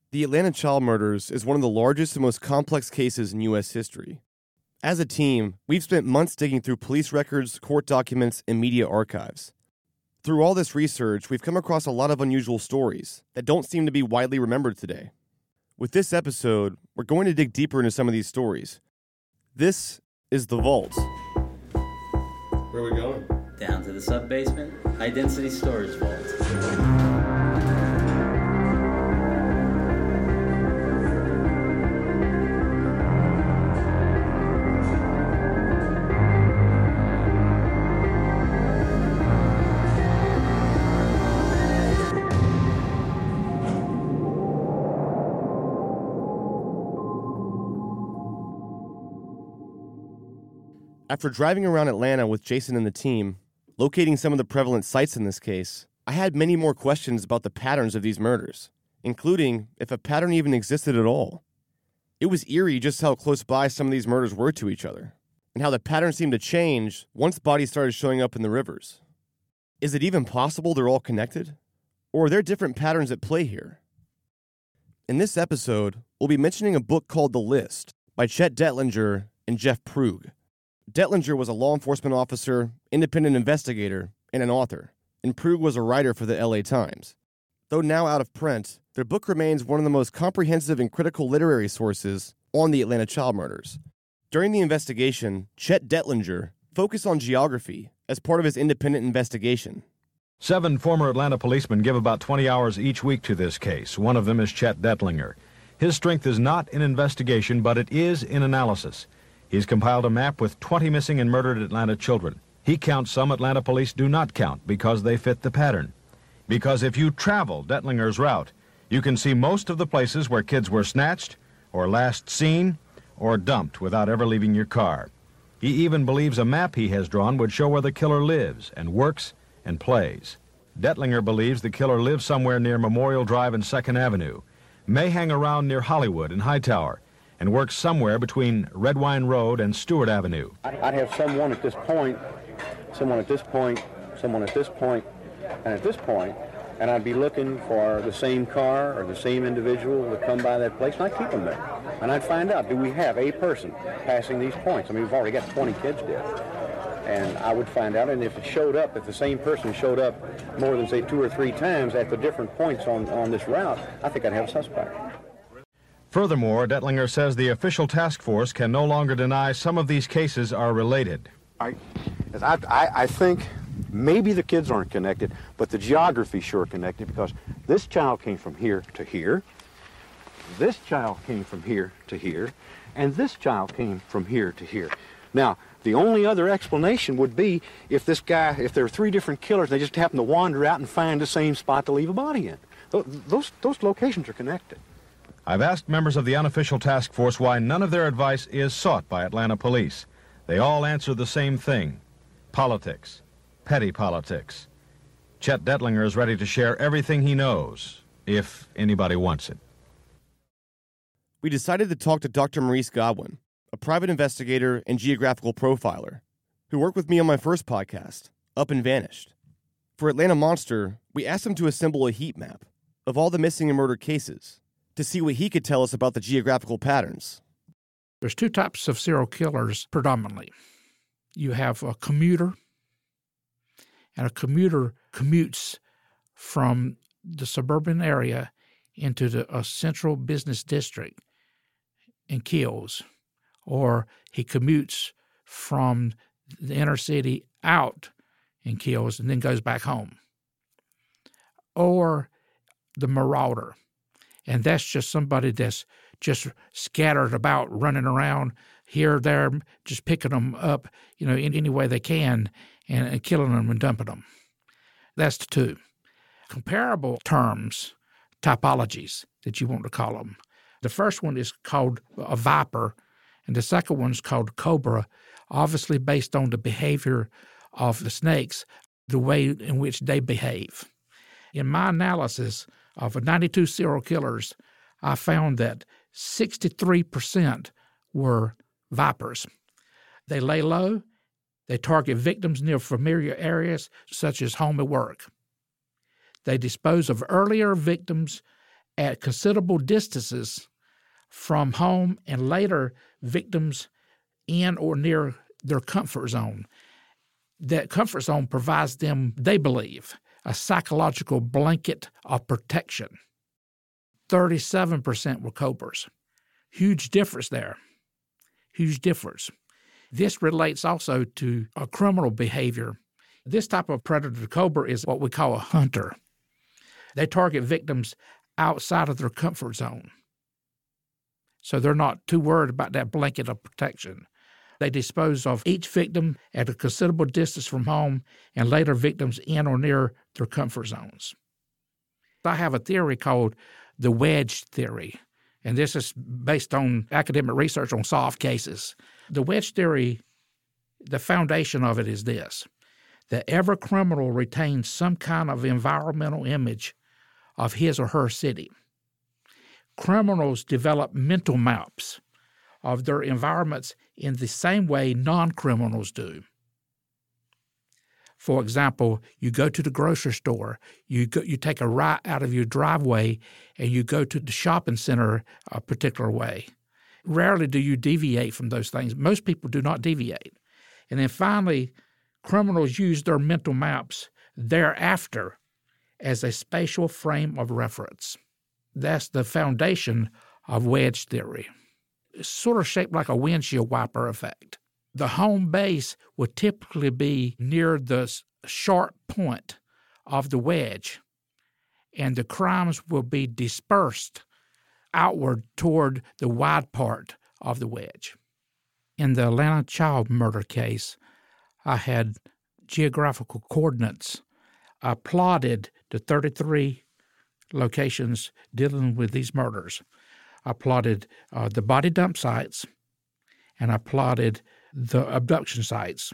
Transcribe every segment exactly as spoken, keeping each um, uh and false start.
The Atlanta child murders is one of the largest and most complex cases in U S history. As a team, we've spent months digging through police records, court documents, and media archives. Through all this research, we've come across a lot of unusual stories that don't seem to be widely remembered today. With this episode, we're going to dig deeper into some of these stories. This is The Vault. Where are we going? Down to the sub-basement, high-density storage vault. After driving around Atlanta with Jason and the team, locating some of the prevalent sites in this case, I had many more questions about the patterns of these murders, including if a pattern even existed at all. It was eerie just how close by some of these murders were to each other, and how the pattern seemed to change once bodies started showing up in the rivers. Is it even possible they're all connected? Or are there different patterns at play here? In this episode, we'll be mentioning a book called The List by Chet Dettlinger and Jeff Prug. Dettlinger was a law enforcement officer, independent investigator, and an author, and Prug was a writer for the L A Times. Though now out of print, their book remains one of the most comprehensive and critical literary sources on the Atlanta child murders. During the investigation, Chet Dettlinger focused on geography as part of his independent investigation. Seven former Atlanta policemen give about twenty hours each week to this case. One of them is Chet Dettlinger. His strength is not in investigation, but it is in analysis. He's compiled a map with twenty missing and murdered Atlanta children. He counts some Atlanta police do not count because they fit the pattern. Because if you travel Dettlinger's route, you can see most of the places where kids were snatched, or last seen, or dumped without ever leaving your car. He even believes a map he has drawn would show where the killer lives and works and plays. Dettlinger believes the killer lives somewhere near Memorial Drive and second Avenue, may hang around near Hollywood and Hightower, and works somewhere between Redwine Road and Stewart Avenue. I'd have someone at this point, someone at this point, someone at this point, and at this point, and I'd be looking for the same car or the same individual to come by that place, and I'd keep them there. And I'd find out, do we have a person passing these points? I mean, we've already got twenty kids dead. And I would find out, and if it showed up, if the same person showed up more than, say, two or three times at the different points on, on this route, I think I'd have a suspect. Furthermore, Dettlinger says the official task force can no longer deny some of these cases are related. I, I, I think maybe the kids aren't connected, but the geography sure connected, because this child came from here to here, this child came from here to here, and this child came from here to here. Now, the only other explanation would be if this guy, if there are three different killers, they just happen to wander out and find the same spot to leave a body in. Those, those, those locations are connected. I've asked members of the unofficial task force why none of their advice is sought by Atlanta police. They all answer the same thing: politics, petty politics. Chet Dettlinger is ready to share everything he knows, if anybody wants it. We decided to talk to Doctor Maurice Godwin, a private investigator and geographical profiler, who worked with me on my first podcast, Up and Vanished. For Atlanta Monster, we asked him to assemble a heat map of all the missing and murdered cases, to see what he could tell us about the geographical patterns. There's two types of serial killers predominantly. You have a commuter, and a commuter commutes from the suburban area into the, a central business district and kills, or he commutes from the inner city out and kills and then goes back home. Or the marauder. And that's just somebody that's just scattered about, running around here, there, just picking them up, you know, in any way they can, and, and killing them and dumping them. That's the two. Comparable terms, typologies that you want to call them. The first one is called a viper, and the second one's called cobra, obviously based on the behavior of the snakes, the way in which they behave. In my analysis of ninety-two serial killers, I found that sixty-three percent were vipers. They lay low. They target victims near familiar areas such as home and work. They dispose of earlier victims at considerable distances from home and later victims in or near their comfort zone. That comfort zone provides them, they believe, a psychological blanket of protection. thirty-seven percent were cobras. Huge difference there. Huge difference. This relates also to a criminal behavior. This type of predator cobra is what we call a hunter. They target victims outside of their comfort zone. So they're not too worried about that blanket of protection. They dispose of each victim at a considerable distance from home and later victims in or near their comfort zones. I have a theory called the wedge theory, and this is based on academic research on solved cases. The wedge theory, the foundation of it is this, that every criminal retains some kind of environmental image of his or her city. Criminals develop mental maps of their environments in the same way non-criminals do. For example, you go to the grocery store, you go, you take a right out of your driveway, and you go to the shopping center a particular way. Rarely do you deviate from those things. Most people do not deviate. And then finally, criminals use their mental maps thereafter as a spatial frame of reference. That's the foundation of wedge theory. It's sort of shaped like a windshield wiper effect. The home base would typically be near the sharp point of the wedge, and the crimes will be dispersed outward toward the wide part of the wedge. In the Atlanta child murder case, I had geographical coordinates. I plotted the thirty-three locations dealing with these murders. I plotted uh, the body dump sites, and I plotted the abduction sites,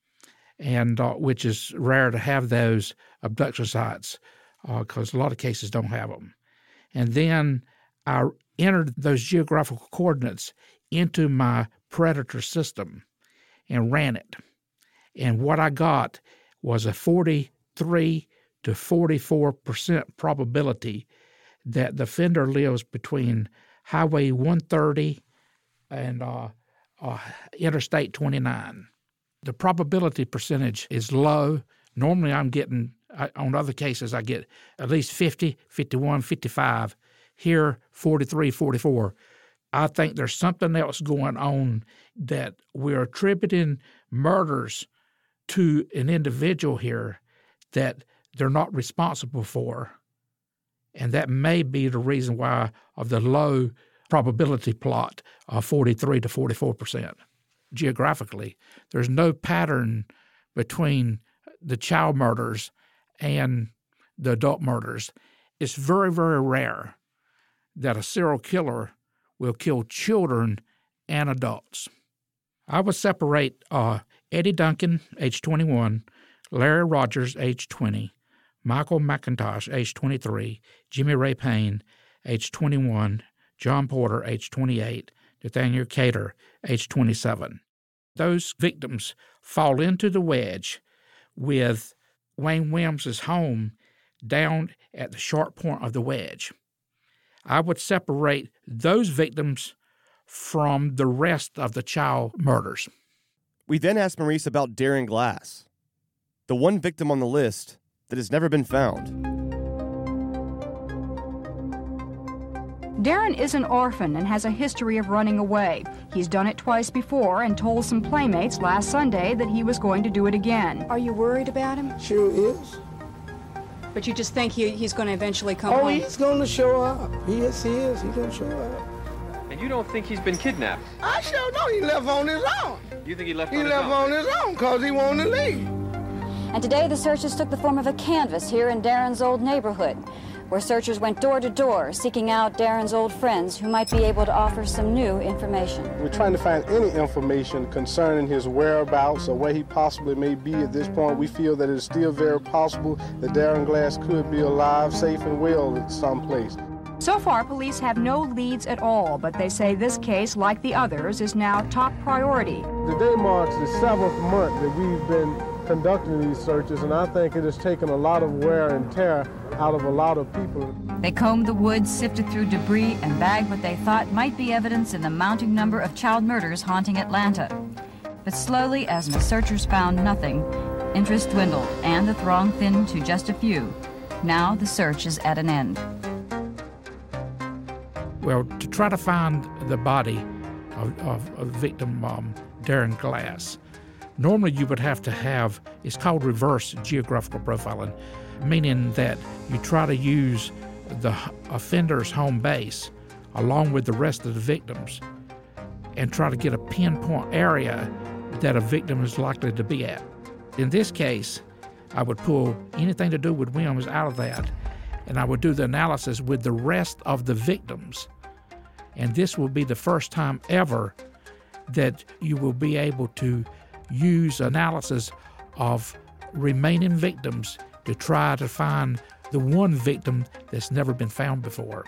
and uh, which is rare to have those abduction sites because uh, a lot of cases don't have them. And then I entered those geographical coordinates into my predator system and ran it. And what I got was a forty-three to forty-four percent probability that the offender lives between Highway one thirty and uh, uh, Interstate twenty-nine. The probability percentage is low. Normally I'm getting, I, on other cases, I get at least fifty, fifty-one, fifty-five. Here, forty-three, forty-four. I think there's something else going on that we're attributing murders to an individual here that they're not responsible for. And that may be the reason why of the low probability plot of forty-three to forty-four percent. Geographically, there's no pattern between the child murders and the adult murders. It's very, very rare that a serial killer will kill children and adults. I would separate uh, Eddie Duncan, age twenty-one, Larry Rogers, age twenty, Michael McIntosh, age twenty-three, Jimmy Ray Payne, age twenty-one, John Porter, age twenty-eight, Nathaniel Cater, age twenty-seven. Those victims fall into the wedge with Wayne Williams' home down at the sharp point of the wedge. I would separate those victims from the rest of the child murders. We then asked Maurice about Darren Glass, the one victim on the list that has never been found. Darren is an orphan and has a history of running away. He's done it twice before and told some playmates last Sunday that he was going to do it again. Are you worried about him? Sure is. But you just think he, he's going to eventually come oh, home? Oh, he's going to show up. He is, he is. He's going to show up. And you don't think he's been kidnapped? I sure know he left on his own. You think he left he on his left own? He left on his own because he wanted to leave. And today the searches took the form of a canvass here in Darren's old neighborhood, where searchers went door to door seeking out Darren's old friends who might be able to offer some new information. We're trying to find any information concerning his whereabouts or where he possibly may be at this point. We feel that it's still very possible that Darren Glass could be alive, safe and well at some place. So far, police have no leads at all, but they say this case, like the others, is now top priority. Today marks the seventh month that we've been conducting these searches, and I think it has taken a lot of wear and tear out of a lot of people. They combed the woods, sifted through debris, and bagged what they thought might be evidence in the mounting number of child murders haunting Atlanta. But slowly, as the searchers found nothing, interest dwindled and the throng thinned to just a few. Now the search is at an end. Well, to try to find the body of, of, of victim um, Darren Glass, normally you would have to have, it's called reverse geographical profiling, meaning that you try to use the offender's home base along with the rest of the victims and try to get a pinpoint area that a victim is likely to be at. In this case, I would pull anything to do with Williams out of that, and I would do the analysis with the rest of the victims. And this will be the first time ever that you will be able to use analysis of remaining victims to try to find the one victim that's never been found before.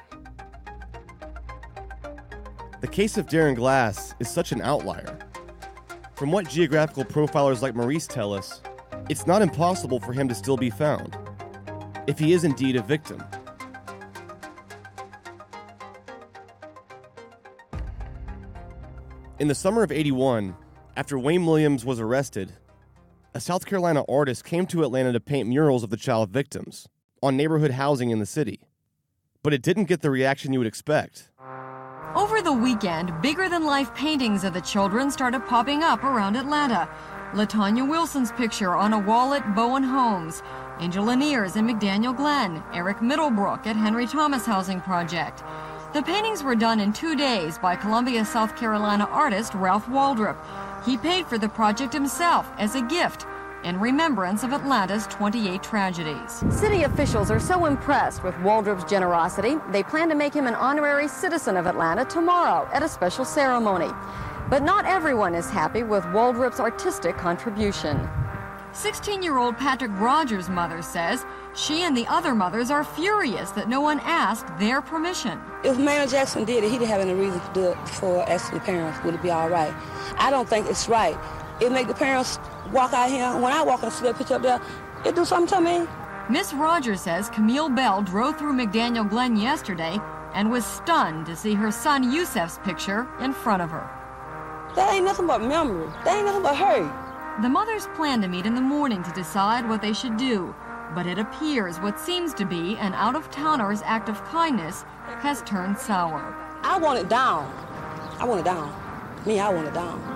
The case of Darren Glass is such an outlier. From what geographical profilers like Maurice tell us, it's not impossible for him to still be found, if he is indeed a victim. In the summer of eighty-one, after Wayne Williams was arrested, a South Carolina artist came to Atlanta to paint murals of the child victims on neighborhood housing in the city. But it didn't get the reaction you would expect. Over the weekend, bigger-than-life paintings of the children started popping up around Atlanta. LaTanya Wilson's picture on a wall at Bowen Homes, Angel Laniers in McDaniel Glen, Eric Middlebrook at Henry Thomas Housing Project. The paintings were done in two days by Columbia, South Carolina artist Ralph Waldrop. He paid for the project himself as a gift in remembrance of Atlanta's twenty-eight tragedies. City officials are so impressed with Waldrop's generosity, they plan to make him an honorary citizen of Atlanta tomorrow at a special ceremony. But not everyone is happy with Waldrop's artistic contribution. sixteen-year-old Patrick Rogers' mother says she and the other mothers are furious that no one asked their permission. If Maynard Jackson did it, he didn't have any reason to do it before asking the parents, would it be all right? I don't think it's right. It make the parents walk out here. When I walk and see that picture up there, it do something to me. Miss Rogers says Camille Bell drove through McDaniel Glen yesterday and was stunned to see her son Yusef's picture in front of her. That ain't nothing but memory. That ain't nothing but her. The mothers plan to meet in the morning to decide what they should do, but it appears what seems to be an out-of-towner's act of kindness has turned sour. I want it down. I want it down. Me, I want it down.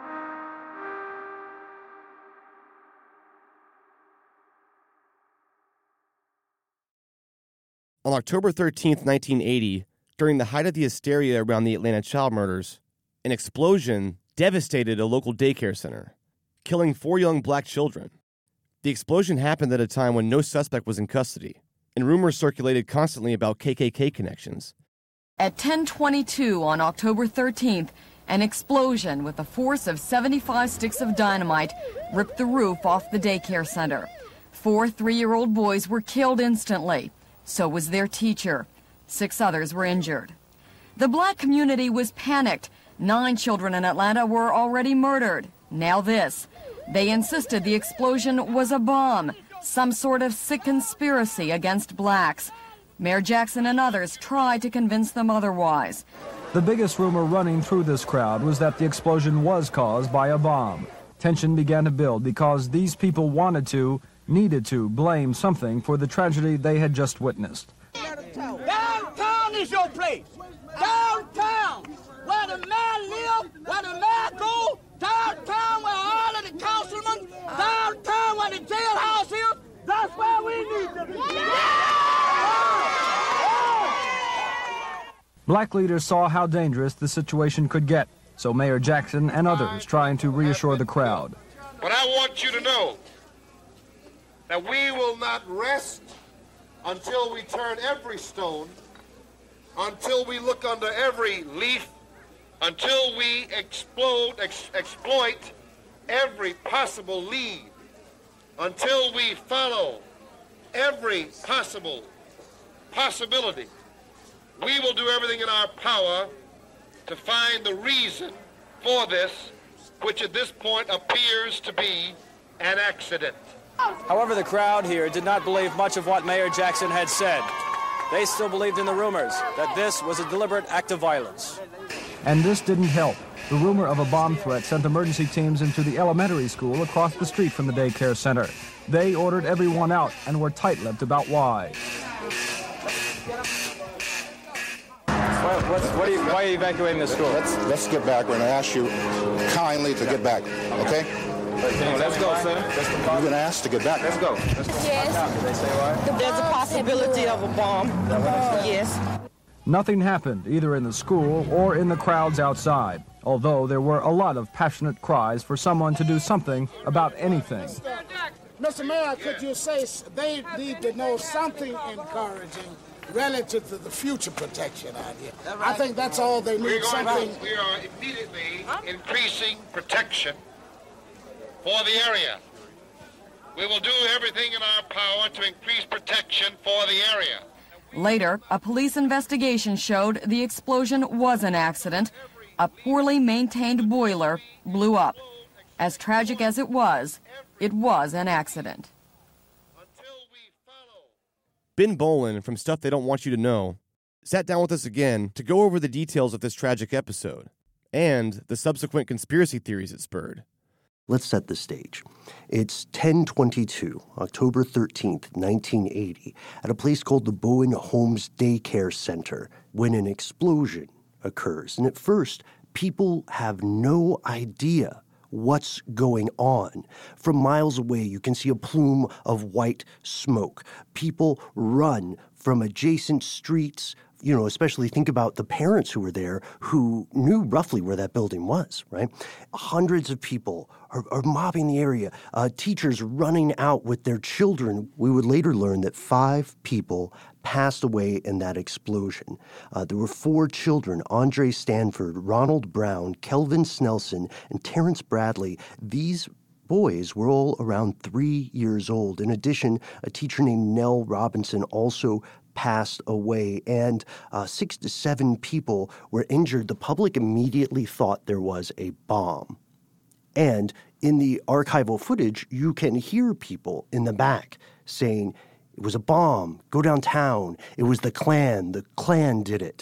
On October thirteenth, nineteen eighty, during the height of the hysteria around the Atlanta child murders, an explosion devastated a local daycare center, killing four young black children. The explosion happened at a time when no suspect was in custody, and rumors circulated constantly about K K K connections. At ten twenty-two on October thirteenth, an explosion with a force of seventy-five sticks of dynamite ripped the roof off the daycare center. Four three-year-old boys were killed instantly. So was their teacher. Six others were injured. The black community was panicked. Nine children in Atlanta were already murdered. Now this. They insisted the explosion was a bomb, some sort of sick conspiracy against blacks. Mayor Jackson and others tried to convince them otherwise. The biggest rumor running through this crowd was that the explosion was caused by a bomb. Tension began to build because these people wanted to, needed to blame something for the tragedy they had just witnessed. Downtown is your place. Downtown, where the man live, where the man go. Downtown, where all of the councilmen. Downtown, where the jailhouse is. That's where we need to be. Black leaders saw how dangerous the situation could get, so Mayor Jackson and others trying to reassure the crowd. But I want you to know that we will not rest until we turn every stone, until we look under every leaf, until we explode, ex exploit every possible lead, until we follow every possible possibility. We will do everything in our power to find the reason for this, which at this point appears to be an accident. However, the crowd here did not believe much of what Mayor Jackson had said. They still believed in the rumors that this was a deliberate act of violence. And this didn't help. The rumor of a bomb threat sent emergency teams into the elementary school across the street from the daycare center. They ordered everyone out and were tight-lipped about why. What, what's, what are you, why are you evacuating the school? Let's, let's get back. We're going to ask you kindly to get back, okay? Let's go, sir. You've been asked to get back. Let's go. Let's go. Yes. Did they say why? There's a possibility of a bomb. Yes. Nothing happened, either in the school or in the crowds outside, although there were a lot of passionate cries for someone to do something about anything. Mister Mayor, could you say they need to know something encouraging relative to the future protection idea? I think that's all they need. We're going something. to, we are immediately increasing protection for the area. We will do everything in our power to increase protection for the area. Later, a police investigation showed the explosion was an accident. A poorly maintained boiler blew up. As tragic as it was, it was an accident. Ben Bowlin from Stuff They Don't Want You to Know sat down with us again to go over the details of this tragic episode and the subsequent conspiracy theories it spurred. Let's set the stage. It's ten twenty-two, October thirteenth, nineteen eighty, at a place called the Bowen Homes Daycare Center, when an explosion occurs. And at first, people have no idea what's going on. From miles away, you can see a plume of white smoke. People run from adjacent streets. You know, especially think about the parents who were there who knew roughly where that building was, right? Hundreds of people are, are mobbing the area, uh, teachers running out with their children. We would later learn that five people passed away in that explosion. Uh, there were four children, Andre Stanford, Ronald Brown, Kelvin Snelson, and Terrence Bradley. These boys were all around three years old. In addition, a teacher named Nell Robinson also passed away, and uh, six to seven people were injured. The public immediately thought there was a bomb. And in the archival footage, you can hear people in the back saying, it was a bomb, go downtown, it was the Klan, the Klan did it.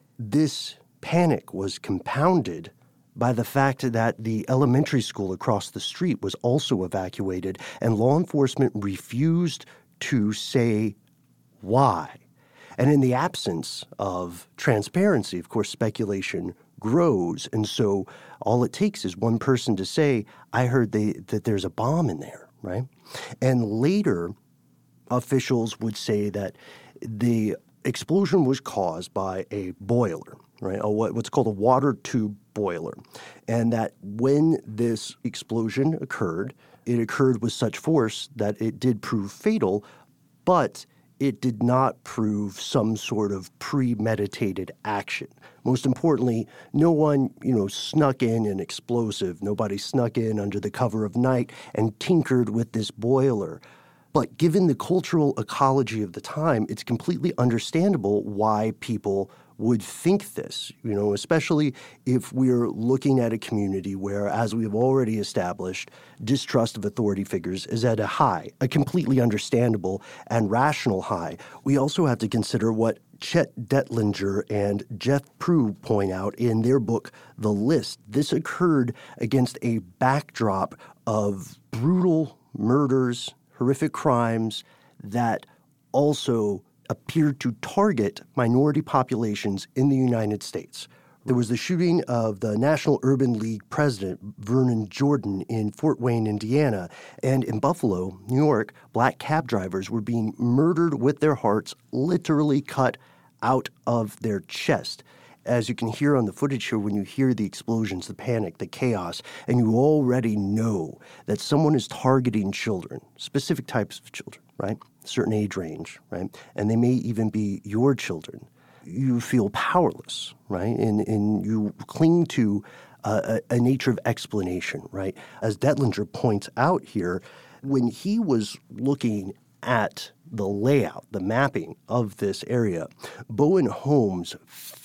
This panic was compounded by the fact that the elementary school across the street was also evacuated, and law enforcement refused to say why. And in the absence of transparency, of course, speculation grows. And so all it takes is one person to say, I heard they, that there's a bomb in there, right? And later, officials would say that the explosion was caused by a boiler, right? A, what's called a water tube boiler. And that when this explosion occurred, it occurred with such force that it did prove fatal, but it did not prove some sort of premeditated action. Most importantly, no one, you know, snuck in an explosive. Nobody snuck in under the cover of night and tinkered with this boiler. But given the cultural ecology of the time, it's completely understandable why people would think this, you know, especially if we're looking at a community where, as we've already established, distrust of authority figures is at a high, a completely understandable and rational high. We also have to consider what Chet Dettlinger and Jeff Prue point out in their book, The List. This occurred against a backdrop of brutal murders, horrific crimes that also appeared to target minority populations in the United States. There was the shooting of the National Urban League president, Vernon Jordan, in Fort Wayne, Indiana. And in Buffalo, New York, black cab drivers were being murdered with their hearts literally cut out of their chest. As you can hear on the footage here, when you hear the explosions, the panic, the chaos, and you already know that someone is targeting children, specific types of children, right? Certain age range, right? And they may even be your children. You feel powerless, right? And, and you cling to uh, a, a nature of explanation, right? As Dettlinger points out here, when he was looking at the layout, the mapping of this area, Bowen Homes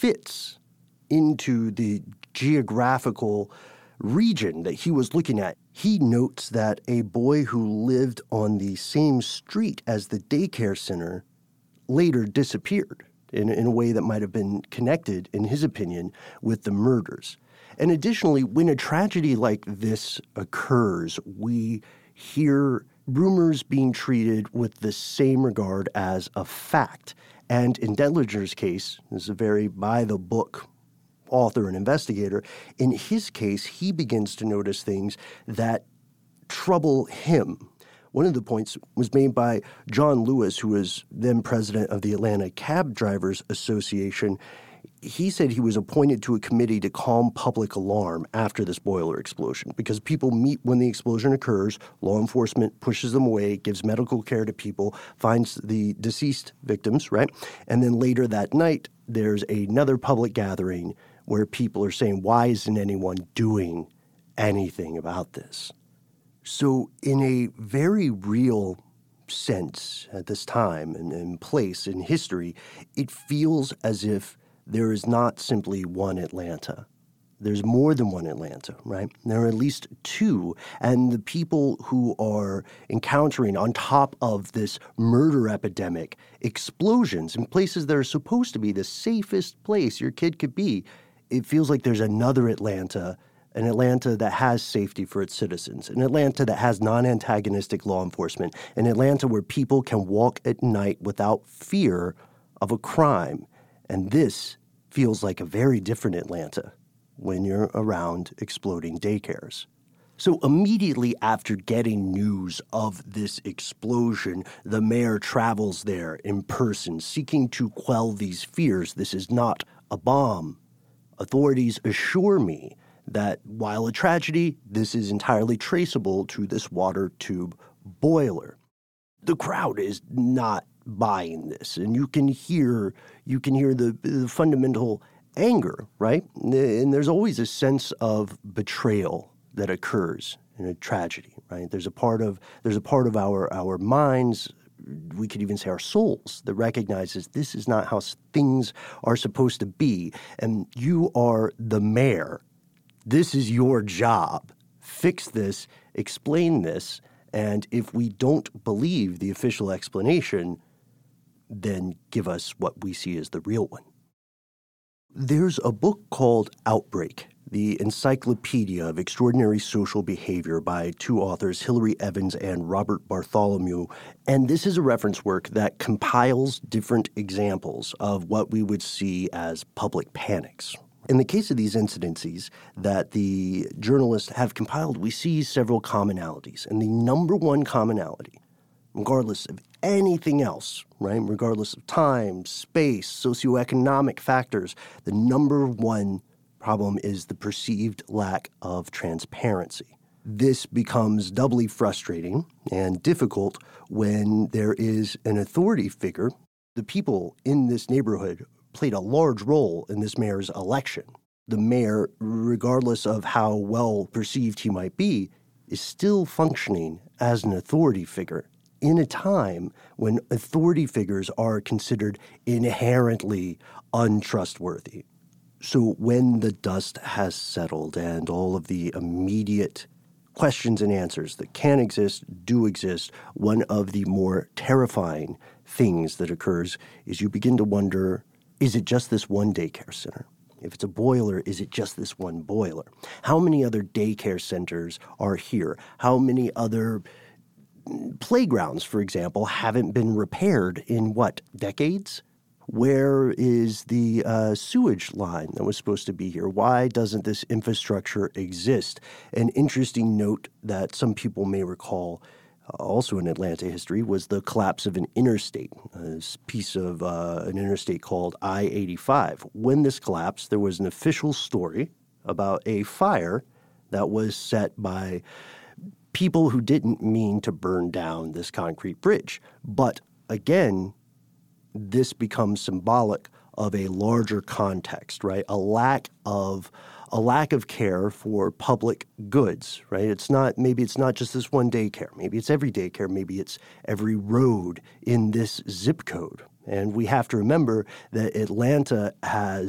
fits into the geographical region that he was looking at. He notes that a boy who lived on the same street as the daycare center later disappeared in, in a way that might have been connected, in his opinion, with the murders. And additionally, when a tragedy like this occurs, we hear rumors being treated with the same regard as a fact. And in Dettlinger's case, this is a very by-the-book author and investigator, in his case, he begins to notice things that trouble him. One of the points was made by John Lewis, who was then president of the Atlanta Cab Drivers Association. He said he was appointed to a committee to calm public alarm after this boiler explosion because people meet when the explosion occurs, law enforcement pushes them away, gives medical care to people, finds the deceased victims, right? And then later that night, there's another public gathering where people are saying, why isn't anyone doing anything about this? So in a very real sense at this time and, and place in history, it feels as if there is not simply one Atlanta. There's more than one Atlanta, right? There are at least two. And the people who are encountering, on top of this murder epidemic, explosions in places that are supposed to be the safest place your kid could be, it feels like there's another Atlanta, an Atlanta that has safety for its citizens, an Atlanta that has non-antagonistic law enforcement, an Atlanta where people can walk at night without fear of a crime. And this feels like a very different Atlanta when you're around exploding daycares. So immediately after getting news of this explosion, the mayor travels there in person, seeking to quell these fears. This is not a bomb. Authorities assure me that while a tragedy, this is entirely traceable to this water tube boiler. The crowd is not buying this, and you can hear you can hear the, the fundamental anger, right? And there's always a sense of betrayal that occurs in a tragedy, right? There's a part of there's a part of our our minds, we could even say our souls, that recognizes this is not how things are supposed to be, and you are the mayor. This is your job. Fix this, explain this, and if we don't believe the official explanation, then give us what we see as the real one. There's a book called Outbreak, the Encyclopedia of Extraordinary Social Behavior by two authors, Hilary Evans and Robert Bartholomew. And this is a reference work that compiles different examples of what we would see as public panics. In the case of these incidences that the journalists have compiled, we see several commonalities. And the number one commonality, regardless of anything else, right, regardless of time, space, socioeconomic factors, the number one problem is the perceived lack of transparency. This becomes doubly frustrating and difficult when there is an authority figure. The people in this neighborhood played a large role in this mayor's election. The mayor, regardless of how well perceived he might be, is still functioning as an authority figure in a time when authority figures are considered inherently untrustworthy. So when the dust has settled and all of the immediate questions and answers that can exist do exist, one of the more terrifying things that occurs is you begin to wonder, is it just this one daycare center? If it's a boiler, is it just this one boiler? How many other daycare centers are here? How many other playgrounds, for example, haven't been repaired in, what, decades? Where is the uh, sewage line that was supposed to be here? Why doesn't this infrastructure exist? An interesting note that some people may recall, uh, also in Atlanta history, was the collapse of an interstate, a piece of uh, an interstate called I eighty-five. When this collapsed, there was an official story about a fire that was set by people who didn't mean to burn down this concrete bridge. But again, this becomes symbolic of a larger context, right? A lack of a lack of care for public goods, right? It's not, maybe it's not just this one daycare. Maybe it's every daycare. Maybe it's every road in this zip code. And we have to remember that Atlanta has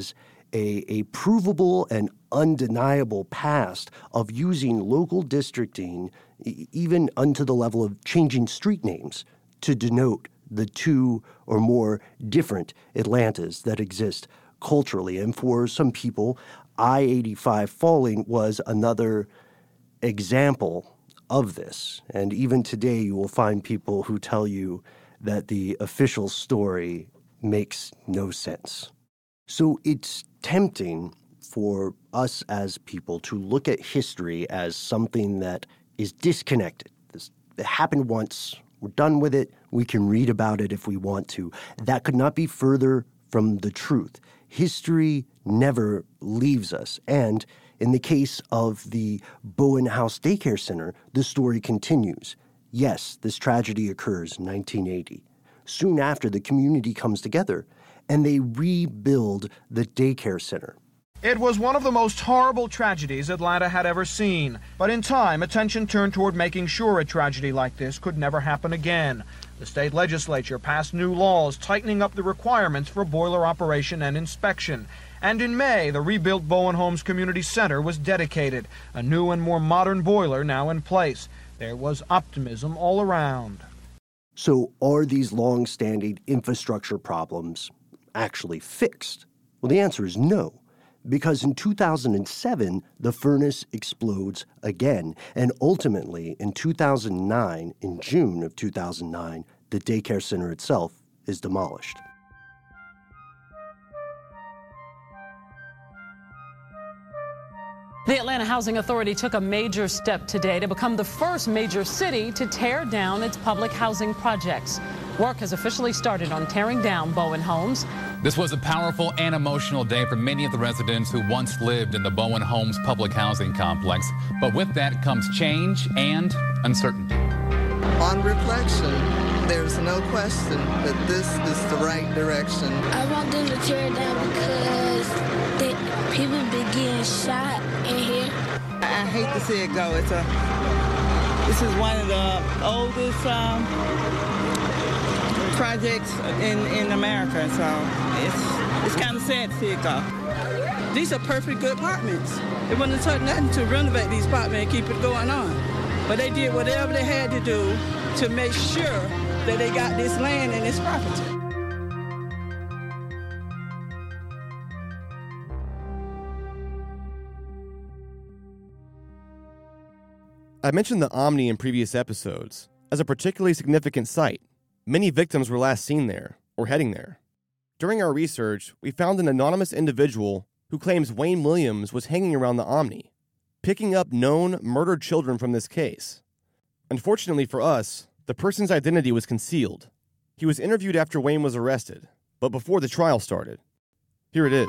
a, a provable and undeniable past of using local districting, e- even unto the level of changing street names to denote the two or more different Atlantas that exist culturally. And for some people, I eighty-five falling was another example of this. And even today, you will find people who tell you that the official story makes no sense. So it's tempting for us as people to look at history as something that is disconnected. This, it happened once. We're done with it. We can read about it if we want to. That could not be further from the truth. History never leaves us. And in the case of the Bowen House Daycare Center, the story continues. Yes, this tragedy occurs in nineteen eighty. Soon after, the community comes together and they rebuild the daycare center. It was one of the most horrible tragedies Atlanta had ever seen. But in time, attention turned toward making sure a tragedy like this could never happen again. The state legislature passed new laws tightening up the requirements for boiler operation and inspection. And in May, the rebuilt Bowen Homes Community Center was dedicated, a new and more modern boiler now in place. There was optimism all around. So are these long-standing infrastructure problems actually fixed? Well, the answer is no. Because in two thousand seven, the furnace explodes again. And ultimately, in two thousand nine, in June of two thousand nine, the daycare center itself is demolished. The Atlanta Housing Authority took a major step today to become the first major city to tear down its public housing projects. Work has officially started on tearing down Bowen Homes. This was a powerful and emotional day for many of the residents who once lived in the Bowen Homes public housing complex. But with that comes change and uncertainty. On reflection, there's no question that this is the right direction. I want them to tear it down because they, people be getting shot in here. I hate to see it go. It's a, this is one of the oldest um, projects in, in America, so it's, it's kind of sad to see it go. These are perfect good apartments. They wouldn't have took nothing to renovate these apartments and keep it going on. But they did whatever they had to do to make sure that they got this land and this property. I mentioned the Omni in previous episodes as a particularly significant site. Many victims were last seen there, or heading there. During our research, we found an anonymous individual who claims Wayne Williams was hanging around the Omni, picking up known murdered children from this case. Unfortunately for us, the person's identity was concealed. He was interviewed after Wayne was arrested, but before the trial started. Here it is.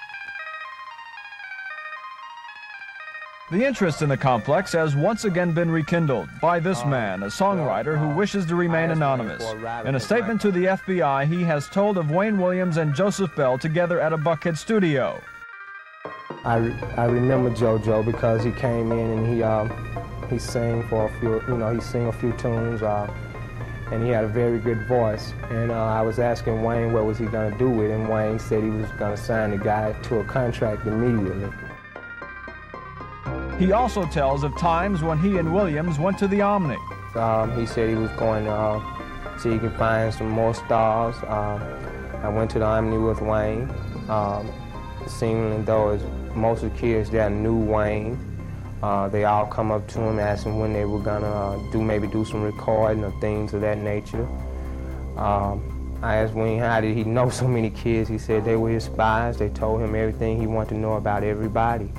The interest in the complex has once again been rekindled by this man, a songwriter who wishes to remain anonymous. In a statement to the F B I, he has told of Wayne Williams and Joseph Bell together at a Buckhead studio. I, I remember JoJo because he came in and he um, he sang for a few, you know, he sang a few tunes, uh, and he had a very good voice. And uh, I was asking Wayne what was he going to do with it, and Wayne said he was going to sign the guy to a contract immediately. He also tells of times when he and Williams went to the Omni. Um, he said he was going to uh, see if he could find some more stars. Uh, I went to the Omni with Wayne. Um, seemingly though as most of the kids there knew Wayne. Uh, they all come up to him asking when they were gonna uh, do maybe do some recording or things of that nature. Um, I asked Wayne how did he know so many kids. He said they were his spies. They told him everything he wanted to know about everybody.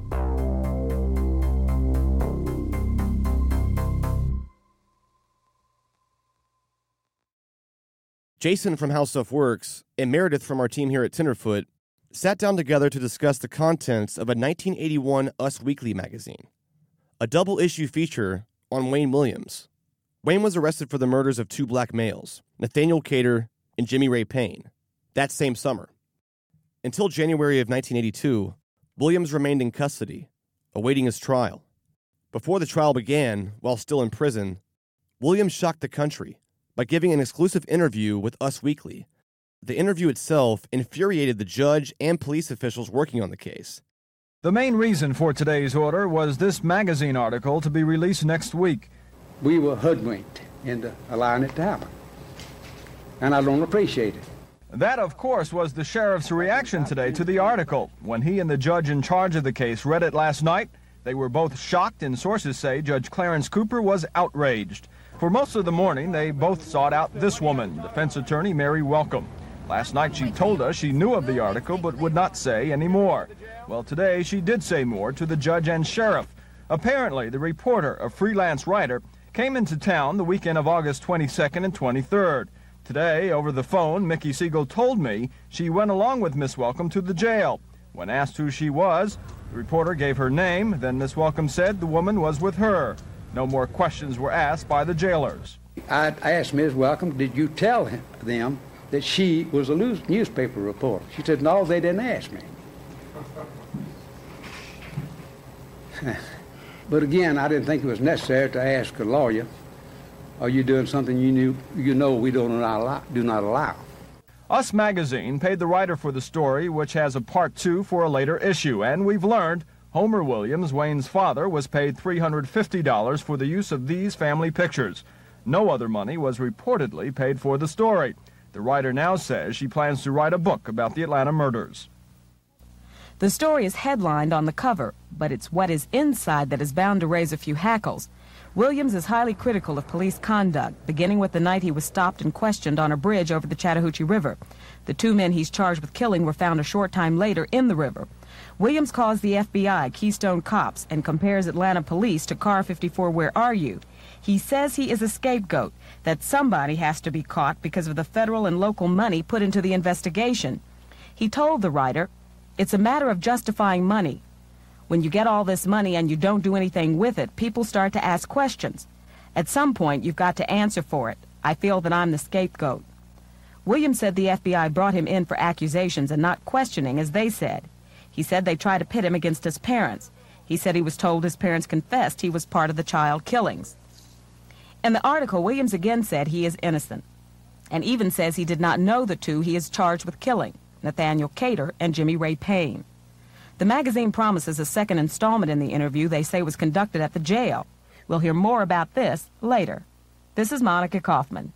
Jason from How Stuff Works and Meredith from our team here at Tenderfoot sat down together to discuss the contents of a nineteen eighty-one Us Weekly magazine, a double-issue feature on Wayne Williams. Wayne was arrested for the murders of two black males, Nathaniel Cater and Jimmy Ray Payne, that same summer. Until January of nineteen eighty-two, Williams remained in custody, awaiting his trial. Before the trial began, while still in prison, Williams shocked the country by giving an exclusive interview with Us Weekly the interview itself infuriated the judge and police officials working on the case. The main reason for today's order was this magazine article to be released next week. We were hoodwinked into allowing it to happen, and I don't appreciate it. That, of course, was the sheriff's reaction today to the article. When he and the judge in charge of the case read it last night, they were both shocked, and sources say Judge Clarence Cooper was outraged. For most of the morning, they both sought out this woman, defense attorney Mary Welcome. Last night she told us she knew of the article but would not say any more. Well, today she did say more to the judge and sheriff. Apparently, the reporter, a freelance writer, came into town the weekend of August twenty-second and twenty-third. Today, over the phone, Mickey Siegel told me she went along with Miss Welcome to the jail. When asked who she was, the reporter gave her name. Then Miss Welcome said the woman was with her. No more questions were asked by the jailers. I asked Miz Welcome, did you tell him, them that she was a newspaper reporter? She said, no, they didn't ask me. But again, I didn't think it was necessary to ask a lawyer, are you doing something you knew you know we do not allow? Do not allow? Us Magazine paid the writer for the story, which has a part two for a later issue, and we've learned Homer Williams, Wayne's father, was paid three hundred fifty dollars for the use of these family pictures. No other money was reportedly paid for the story. The writer now says she plans to write a book about the Atlanta murders. The story is headlined on the cover, but it's what is inside that is bound to raise a few hackles. Williams is highly critical of police conduct, beginning with the night he was stopped and questioned on a bridge over the Chattahoochee River. The two men he's charged with killing were found a short time later in the river. Williams calls the F B I Keystone Cops and compares Atlanta police to Car fifty-four Where Are You? He says he is a scapegoat, that somebody has to be caught because of the federal and local money put into the investigation. He told the writer, it's a matter of justifying money. When you get all this money and you don't do anything with it, people start to ask questions. At some point, you've got to answer for it. I feel that I'm the scapegoat. Williams said the F B I brought him in for accusations and not questioning, as they said. He said they tried to pit him against his parents. He said he was told his parents confessed he was part of the child killings. In the article, Williams again said he is innocent, and even says he did not know the two he is charged with killing, Nathaniel Cater and Jimmy Ray Payne. The magazine promises a second installment in the interview they say was conducted at the jail. We'll hear more about this later. This is Monica Kaufman.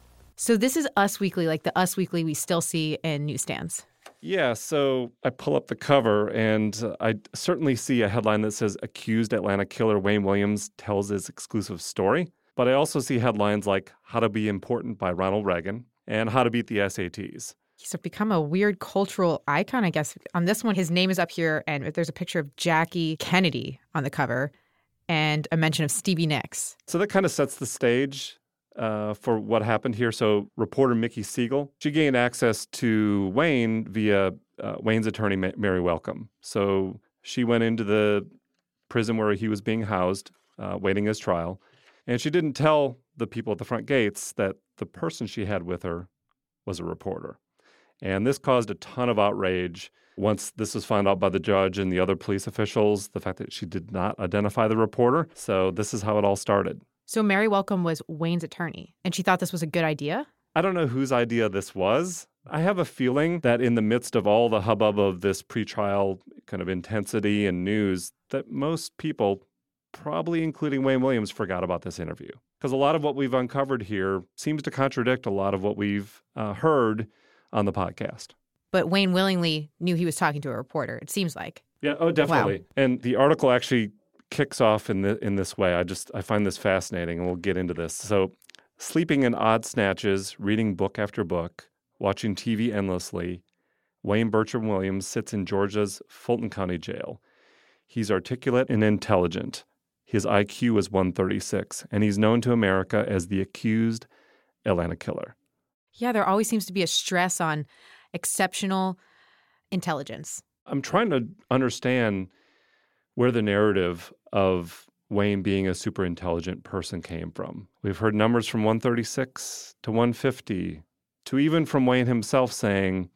So this is Us Weekly, like the Us Weekly we still see in newsstands. Yeah, so I pull up the cover, and uh, I certainly see a headline that says, Accused Atlanta Killer Wayne Williams Tells His Exclusive Story. But I also see headlines like How to Be Important by Ronald Reagan and How to Beat the S A Ts. He's become a weird cultural icon, I guess. On this one, his name is up here, and there's a picture of Jackie Kennedy on the cover and a mention of Stevie Nicks. So that kind of sets the stage uh, for what happened here. So reporter Mickey Siegel, she gained access to Wayne via uh, Wayne's attorney, Ma- Mary Welcome. So she went into the prison where he was being housed, uh, waiting his trial. And she didn't tell the people at the front gates that the person she had with her was a reporter. And this caused a ton of outrage once this was found out by the judge and the other police officials, the fact that she did not identify the reporter. So this is how it all started. So Mary Welcome was Wayne's attorney, and she thought this was a good idea? I don't know whose idea this was. I have a feeling that in the midst of all the hubbub of this pretrial kind of intensity and news, that most people, probably including Wayne Williams, forgot about this interview. Because a lot of what we've uncovered here seems to contradict a lot of what we've uh, heard on the podcast. But Wayne willingly knew he was talking to a reporter, it seems like. Yeah, oh, definitely. Wow. And the article actually kicks off in the, in this way. I just, I find this fascinating, and we'll get into this. So, sleeping in odd snatches, reading book after book, watching T V endlessly, Wayne Bertram Williams sits in Georgia's Fulton County Jail. He's articulate and intelligent. His I Q is one thirty-six, and he's known to America as the accused Atlanta killer. Yeah, there always seems to be a stress on exceptional intelligence. I'm trying to understand where the narrative of Wayne being a super intelligent person came from. We've heard numbers from one thirty-six to one fifty, to even from Wayne himself saying,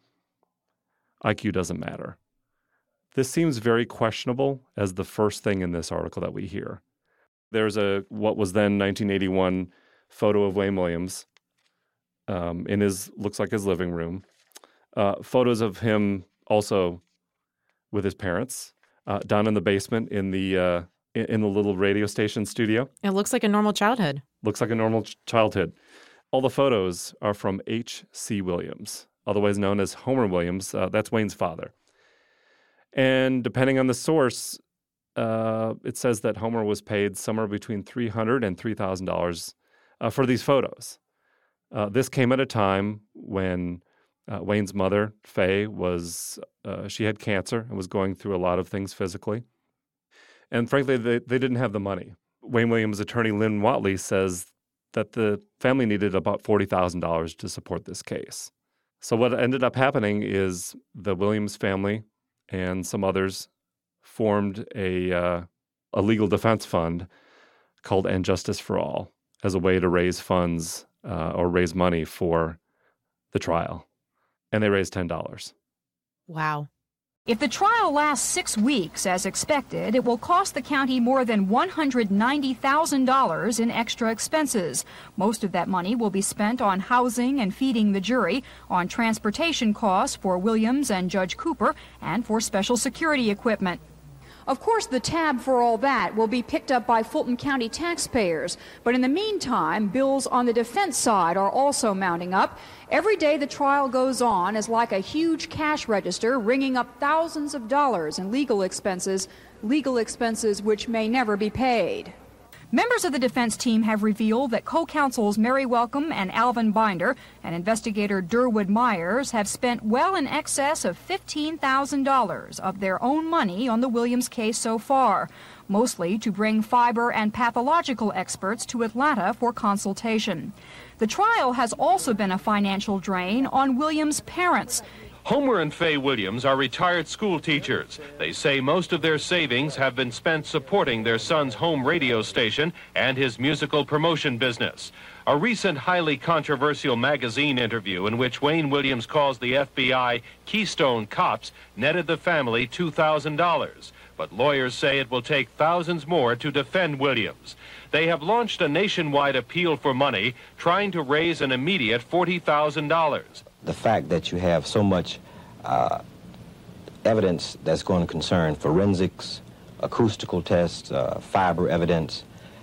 I Q doesn't matter. This seems very questionable as the first thing in this article that we hear. There's a, what was then nineteen eighty-one photo of Wayne Williams um, in his, looks like his living room. uh, photos of him also with his parents uh, down in the basement in the uh, in, in the little radio station studio. It looks like a normal childhood. Looks like a normal ch- childhood. All the photos are from H C. Williams, otherwise known as Homer Williams. Uh, that's Wayne's father. And depending on the source, uh, it says that Homer was paid somewhere between three hundred dollars and three thousand dollars uh, for these photos. Uh, this came at a time when uh, Wayne's mother, Faye, was uh, she had cancer and was going through a lot of things physically. And frankly, they, they didn't have the money. Wayne Williams' attorney, Lynn Watley, says that the family needed about forty thousand dollars to support this case. So what ended up happening is the Williams family and some others formed a, uh, a legal defense fund called And Justice for All as a way to raise funds uh, or raise money for the trial. And they raised ten dollars. Wow. If the trial lasts six weeks, as expected, it will cost the county more than one hundred ninety thousand dollars in extra expenses. Most of that money will be spent on housing and feeding the jury, on transportation costs for Williams and Judge Cooper, and for special security equipment. Of course, the tab for all that will be picked up by Fulton County taxpayers. But in the meantime, bills on the defense side are also mounting up. Every day the trial goes on is like a huge cash register ringing up thousands of dollars in legal expenses, legal expenses which may never be paid. Members of the defense team have revealed that co-counsels Mary Welcome and Alvin Binder and investigator Durwood Myers have spent well in excess of fifteen thousand dollars of their own money on the Williams case so far, mostly to bring fiber and pathological experts to Atlanta for consultation. The trial has also been a financial drain on Williams' parents. Homer and Faye Williams are retired school teachers. They say most of their savings have been spent supporting their son's home radio station and his musical promotion business. A recent highly controversial magazine interview in which Wayne Williams calls the F B I Keystone Cops netted the family two thousand dollars. But lawyers say it will take thousands more to defend Williams. They have launched a nationwide appeal for money, trying to raise an immediate forty thousand dollars. The fact that you have so much uh, evidence that's going to concern forensics, acoustical tests, uh, fiber evidence,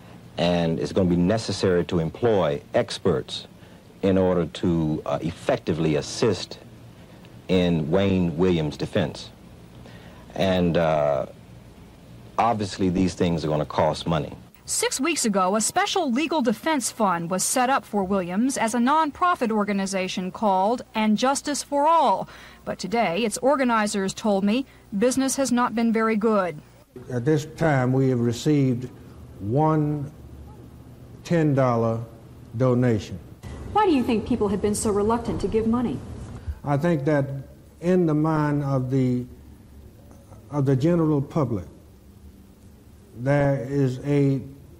and it's going to be necessary to employ experts in order to uh, effectively assist in Wayne Williams' defense. And uh, obviously these things are going to cost money. Six weeks ago, a special legal defense fund was set up for Williams as a nonprofit organization called And Justice for All. But today, its organizers told me business has not been very good. At this time, we have received one ten dollar donation. Why do you think people have been so reluctant to give money? I think that in the mind of the of the general public, there is a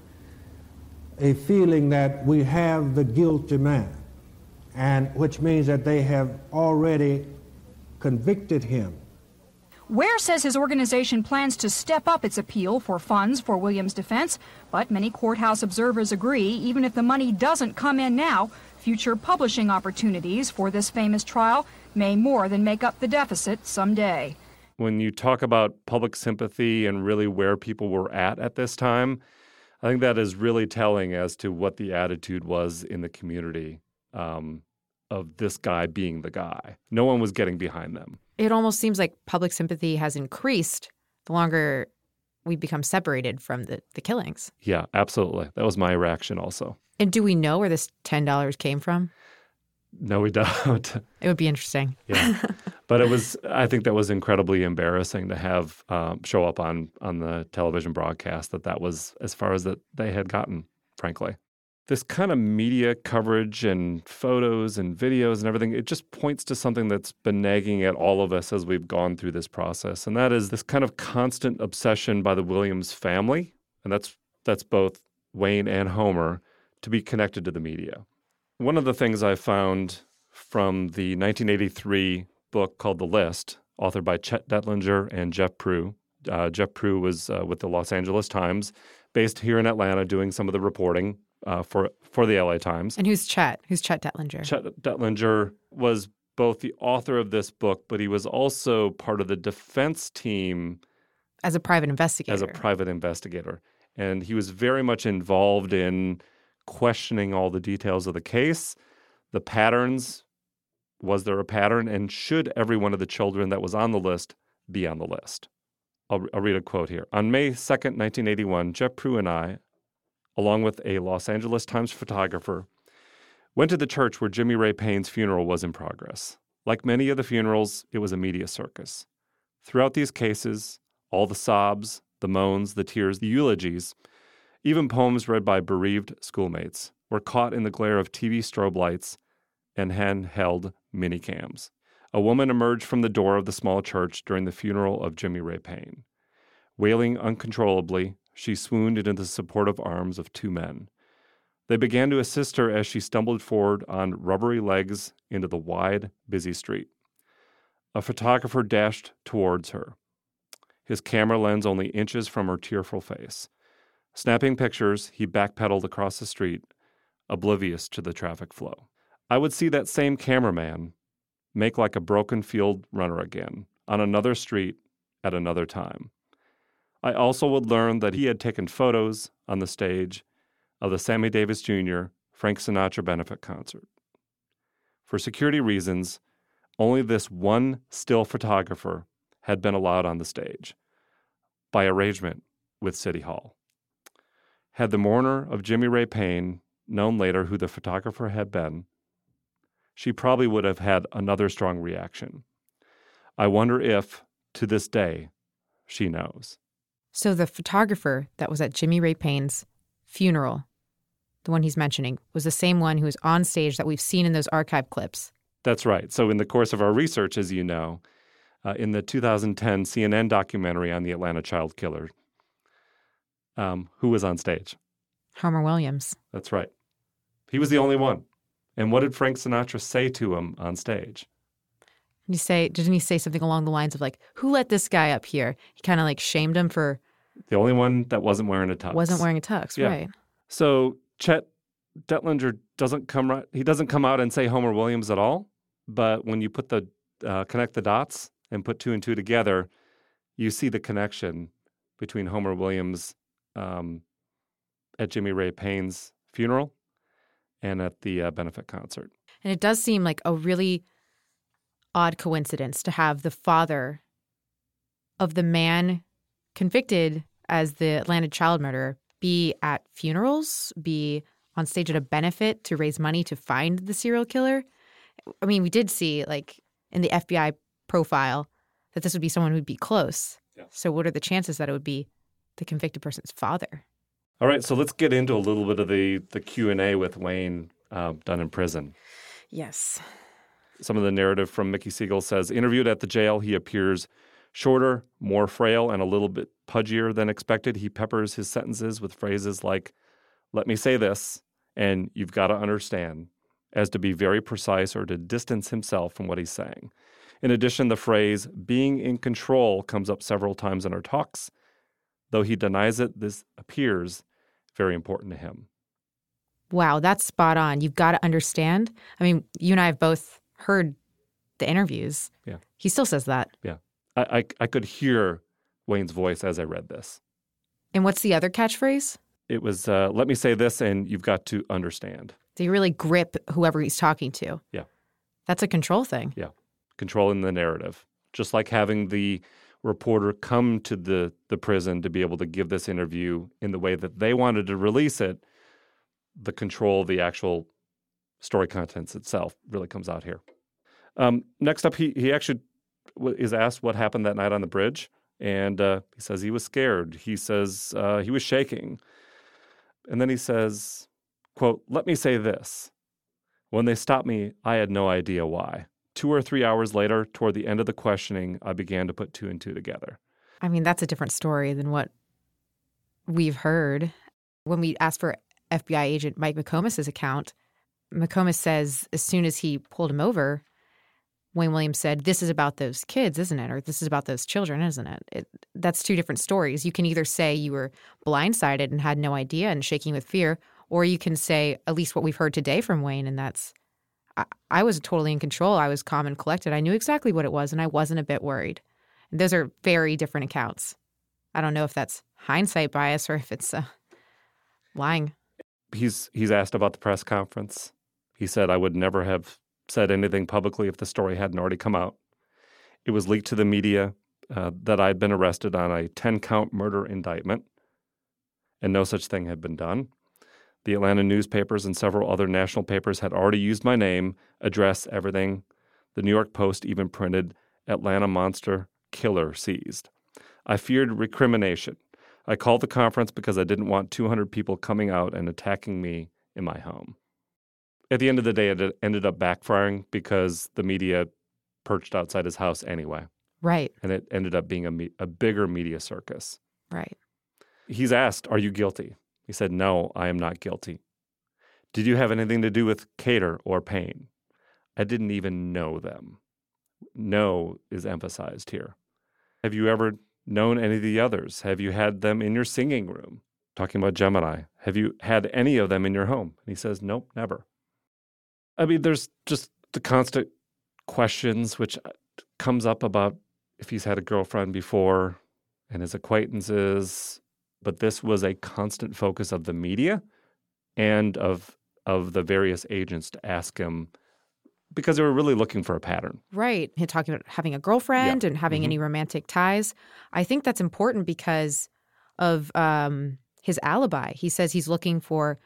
a feeling that we have the guilty man, and which means that they have already convicted him. Ware says his organization plans to step up its appeal for funds for Williams' defense, but many courthouse observers agree even if the money doesn't come in now, future publishing opportunities for this famous trial may more than make up the deficit someday. When you talk about public sympathy and really where people were at at this time, I think that is really telling as to what the attitude was in the community um, of this guy being the guy. No one was getting behind them. It almost seems like public sympathy has increased the longer we become separated from the, the killings. Yeah, absolutely. That was my reaction also. And do we know where this ten dollars came from? No, we don't. It would be interesting. Yeah. But it was, I think that was incredibly embarrassing to have um, show up on, on the television broadcast that that was as far as that they had gotten, frankly. This kind of media coverage and photos and videos and everything, it just points to something that's been nagging at all of us as we've gone through this process. And that is this kind of constant obsession by the Williams family, and that's that's both Wayne and Homer, to be connected to the media. One of the things I found from the nineteen eighty-three book called The List, authored by Chet Detlinger and Jeff Prue. Uh, Jeff Prue was uh, with the Los Angeles Times, based here in Atlanta, doing some of the reporting uh, for, for the L A Times. And who's Chet? Who's Chet Detlinger? Chet Detlinger was both the author of this book, but he was also part of the defense team As a private investigator. as a private investigator. And he was very much involved in questioning all the details of the case, the patterns. Was there a pattern? And should every one of the children that was on the list be on the list? I'll, I'll read a quote here. On May second, nineteen eighty-one, Jeff Prue and I, along with a Los Angeles Times photographer, went to the church where Jimmy Ray Payne's funeral was in progress. Like many of the funerals, it was a media circus. Throughout these cases, all the sobs, the moans, the tears, the eulogies, even poems read by bereaved schoolmates, were caught in the glare of T V strobe lights and handheld minicams. A woman emerged from the door of the small church during the funeral of Jimmy Ray Payne. Wailing uncontrollably, she swooned into the supportive arms of two men. They began to assist her as she stumbled forward on rubbery legs into the wide, busy street. A photographer dashed towards her, his camera lens only inches from her tearful face. Snapping pictures, he backpedaled across the street, oblivious to the traffic flow. I would see that same cameraman make like a broken field runner again, on another street, at another time. I also would learn that he had taken photos on the stage of the Sammy Davis Junior Frank Sinatra benefit concert. For security reasons, only this one still photographer had been allowed on the stage, by arrangement with City Hall. Had the mourner of Jimmy Ray Payne known later who the photographer had been, she probably would have had another strong reaction. I wonder if, to this day, she knows. So the photographer that was at Jimmy Ray Payne's funeral, the one he's mentioning, was the same one who was on stage that we've seen in those archive clips. That's right. So in the course of our research, as you know, uh, in the two thousand ten C N N documentary on the Atlanta child killer, um, who was on stage? Homer Williams. That's right. He was the only one. And what did Frank Sinatra say to him on stage? Did he say, didn't he say something along the lines of like, who let this guy up here? He kind of like shamed him for... The only one that wasn't wearing a tux. Wasn't wearing a tux, yeah. right. So Chet Dettlinger doesn't come right, he doesn't come out and say Homer Williams at all, but when you put the, uh, connect the dots and put two and two together, you see the connection between Homer Williams um, at Jimmy Ray Payne's funeral and at the uh, benefit concert. And it does seem like a really odd coincidence to have the father of the man convicted as the Atlanta child murderer be at funerals, be on stage at a benefit to raise money to find the serial killer. I mean, we did see, like, in the F B I profile that this would be someone who would be close. Yeah. So what are the chances that it would be the convicted person's father? All right, so let's get into a little bit of the, the Q and A with Wayne uh, done in prison. Yes. Some of the narrative from Mickey Siegel says, interviewed at the jail, he appears shorter, more frail, and a little bit pudgier than expected. He peppers his sentences with phrases like, let me say this, and you've got to understand, as to be very precise or to distance himself from what he's saying. In addition, the phrase, being in control, comes up several times in our talks. Though he denies it, this appears very important to him. Wow, that's spot on. You've got to understand. I mean, you and I have both heard the interviews. Yeah. He still says that. Yeah. I, I, I could hear Wayne's voice as I read this. And what's the other catchphrase? It was, uh, let me say this, and you've got to understand. So you really grip whoever he's talking to. Yeah. That's a control thing. Yeah. Controlling the narrative. Just like having the reporter come to the, the prison to be able to give this interview in the way that they wanted to release it, the control of the actual story contents itself really comes out here. Um, next up, he, he actually is asked what happened that night on the bridge, and uh, he says he was scared. He says uh, he was shaking. And then he says, quote, let me say this. When they stopped me, I had no idea why. Two or three hours later, toward the end of the questioning, I began to put two and two together. I mean, that's a different story than what we've heard. When we asked for F B I agent Mike McComas's account, McComas says as soon as he pulled him over, Wayne Williams said, this is about those kids, isn't it? Or this is about those children, isn't it? it? That's two different stories. You can either say you were blindsided and had no idea and shaking with fear, or you can say at least what we've heard today from Wayne, and that's, I, I was totally in control. I was calm and collected. I knew exactly what it was, and I wasn't a bit worried. And those are very different accounts. I don't know if that's hindsight bias or if it's uh, lying. He's he's asked about the press conference. He said, I would never have said anything publicly if the story hadn't already come out. It was leaked to the media uh, that I'd been arrested on a ten-count murder indictment, and no such thing had been done. The Atlanta newspapers and several other national papers had already used my name, address, everything. The New York Post even printed Atlanta Monster Killer seized. I feared recrimination. I called the conference because I didn't want two hundred people coming out and attacking me in my home. At the end of the day, it ended up backfiring because the media perched outside his house anyway. Right. And it ended up being a, me- a bigger media circus. Right. He's asked, are you guilty? He said, no, I am not guilty. Did you have anything to do with Cater or Payne? I didn't even know them. No is emphasized here. Have you ever known any of the others? Have you had them in your singing room? Talking about Gemini. Have you had any of them in your home? And he says, nope, never. I mean, there's just the constant questions which comes up about if he's had a girlfriend before and his acquaintances. But this was a constant focus of the media and of of the various agents to ask him because they were really looking for a pattern. Right. He's talking about having a girlfriend Yeah. and having Mhm. any romantic ties. I think that's important because of um, his alibi. He says he's looking for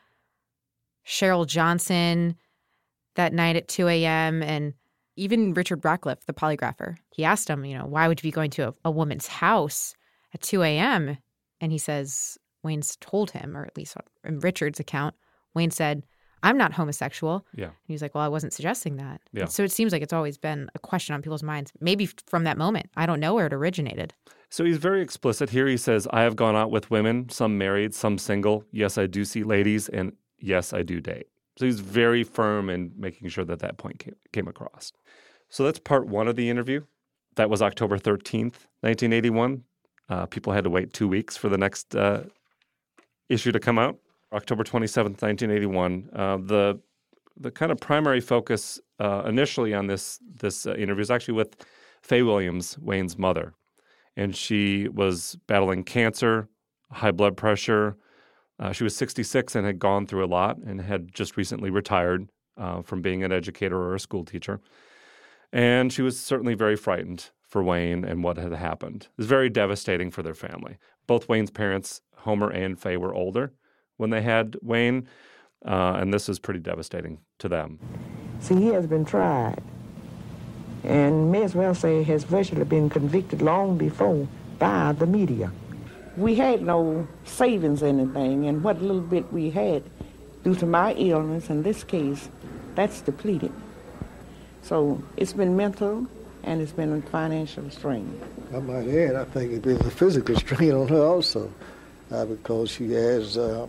Cheryl Johnson that night at two a.m. and even Richard Ratcliffe, the polygrapher. He asked him, you know, why would you be going to a, a woman's house at two a.m.? And he says Wayne's told him, or at least in Richard's account, Wayne said, I'm not homosexual. Yeah. And he's like, well, I wasn't suggesting that. Yeah. So it seems like it's always been a question on people's minds, maybe from that moment. I don't know where it originated. So he's very explicit here. He says, I have gone out with women, some married, some single. Yes, I do see ladies, and yes, I do date. So he's very firm in making sure that that point came, came across. So that's part one of the interview. That was October thirteenth, nineteen eighty-one. Uh, people had to wait two weeks for the next uh, issue to come out. October twenty-seventh, nineteen eighty-one. Uh, the the kind of primary focus uh, initially on this this uh, interview is actually with Faye Williams, Wayne's mother. And she was battling cancer, high blood pressure. Uh, she was sixty-six and had gone through a lot and had just recently retired uh, from being an educator or a school teacher. And she was certainly very frightened for Wayne and what had happened. It was very devastating for their family. Both Wayne's parents, Homer and Faye, were older when they had Wayne, uh, and this was pretty devastating to them. See, he has been tried, and may as well say has virtually been convicted long before by the media. We had no savings or anything, and what little bit we had, due to my illness in this case, that's depleted. So it's been mental, and it's been a financial strain. I might add, I think it was a physical strain on her also, uh, because she has uh,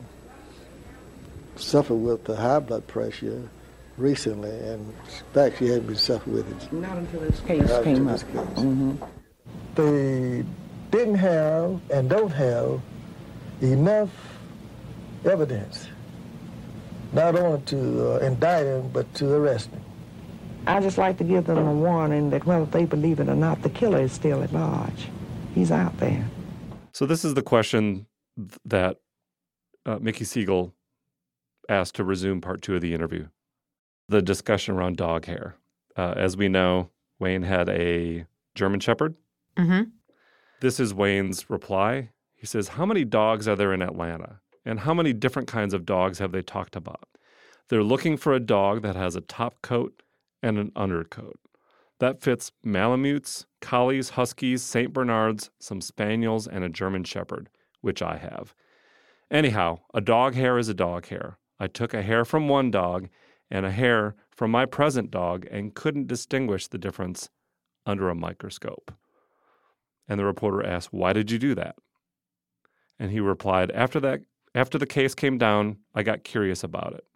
suffered with the high blood pressure recently, and in fact, she hadn't been suffering with it. Not until this case Not came until up. this case. Mm-hmm. They didn't have and don't have enough evidence, not only to uh, indict him, but to arrest him. I just like to give them a warning that whether they believe it or not, the killer is still at large. He's out there. So this is the question th- that uh, Mickey Siegel asked to resume part two of the interview, the discussion around dog hair. Uh, as we know, Wayne had a German Shepherd. Mm-hmm. This is Wayne's reply. He says, how many dogs are there in Atlanta? And how many different kinds of dogs have they talked about? They're looking for a dog that has a top coat and an undercoat. That fits Malamutes, Collies, Huskies, Saint Bernards, some Spaniels, and a German Shepherd, which I have. Anyhow, a dog hair is a dog hair. I took a hair from one dog and a hair from my present dog and couldn't distinguish the difference under a microscope. And the reporter asked, why did you do that? And he replied, after that, after the case came down, I got curious about it.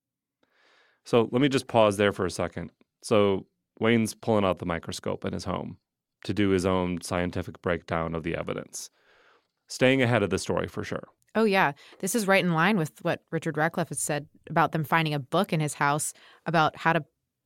So let me just pause there for a second. So Wayne's pulling out the microscope in his home to do his own scientific breakdown of the evidence. Staying ahead of the story for sure. Oh, yeah. This is right in line with what Richard Ratcliffe has said about them finding a book in his house about how to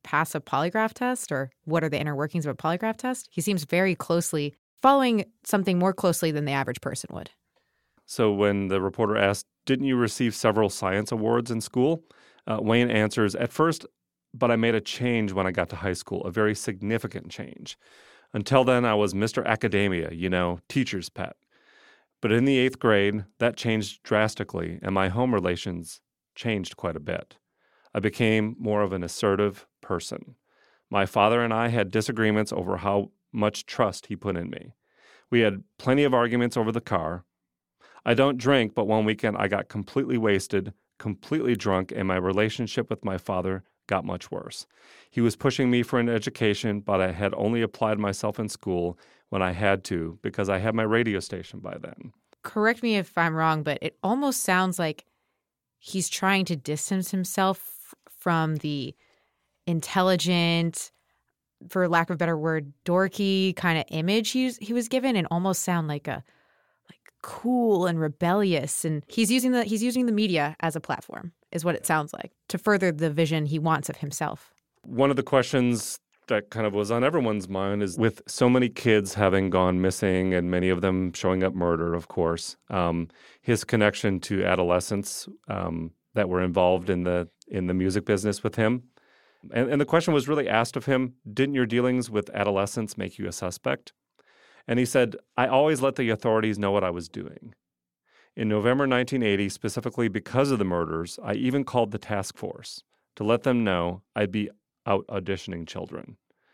pass a polygraph test, or what are the inner workings of a polygraph test? He seems very closely following something more closely than the average person would. So when the reporter asked, didn't you receive several science awards in school? Uh, Wayne answers, at first, but I made a change when I got to high school, a very significant change. Until then, I was Mister Academia, you know, teacher's pet. But in the eighth grade, that changed drastically, and my home relations changed quite a bit. I became more of an assertive person. My father and I had disagreements over how much trust he put in me. We had plenty of arguments over the car. I don't drink, but one weekend I got completely wasted, completely drunk, and my relationship with my father got much worse. He was pushing me for an education, but I had only applied myself in school when I had to because I had my radio station by then. Correct me if I'm wrong, but it almost sounds like he's trying to distance himself from the intelligent, for lack of a better word, dorky kind of image he was, he was given, and almost sound like a like cool and rebellious. And he's using the he's using the media as a platform, is what it sounds like, to further the vision he wants of himself. One of the questions that kind of was on everyone's mind is, with so many kids having gone missing and many of them showing up murder, of course, um, his connection to adolescents um, that were involved in the in the music business with him. And, and the question was really asked of him, didn't your dealings with adolescents make you a suspect? And he said, I always let the authorities know what I was doing. In November nineteen eighty, specifically because of the murders, I even called the task force to let them know I'd be out auditioning children.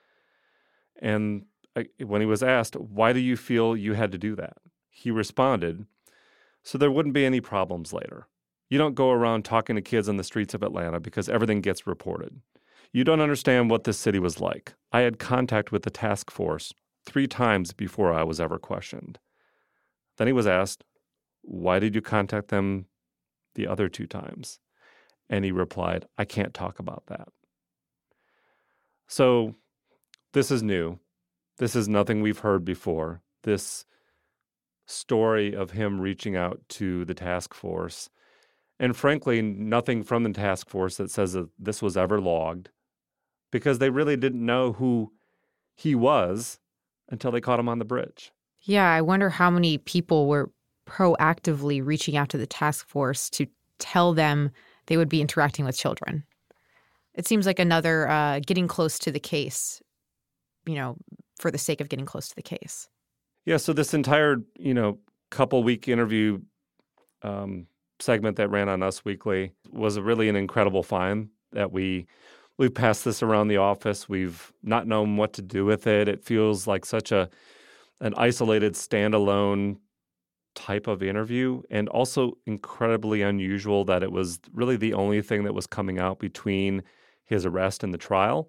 And I, when he was asked, why do you feel you had to do that? He responded, so there wouldn't be any problems later. You don't go around talking to kids on the streets of Atlanta because everything gets reported. You don't understand what this city was like. I had contact with the task force three times before I was ever questioned. Then he was asked, why did you contact them the other two times? And he replied, I can't talk about that. So this is new. This is nothing we've heard before. This story of him reaching out to the task force, and frankly, nothing from the task force that says that this was ever logged, because they really didn't know who he was until they caught him on the bridge. Yeah, I wonder how many people were proactively reaching out to the task force to tell them they would be interacting with children. It seems like another uh, getting close to the case, you know, for the sake of getting close to the case. Yeah, so this entire, you know, couple-week interview um, segment that ran on Us Weekly was really an incredible find that we We've passed this around the office. We've not known what to do with it. It feels like such a an isolated, standalone type of interview, and also incredibly unusual that it was really the only thing that was coming out between his arrest and the trial.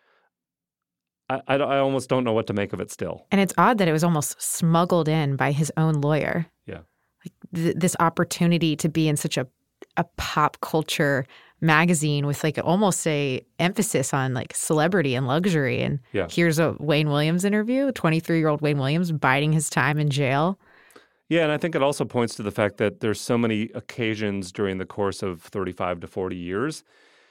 I, I, I almost don't know what to make of it still. And it's odd that it was almost smuggled in by his own lawyer. Yeah. Like th- this opportunity to be in such a, a pop culture magazine with like almost a emphasis on like celebrity and luxury. And yeah. Here's a Wayne Williams interview, twenty-three-year-old Wayne Williams biding his time in jail. Yeah, and I think it also points to the fact that there's so many occasions during the course of thirty-five to forty years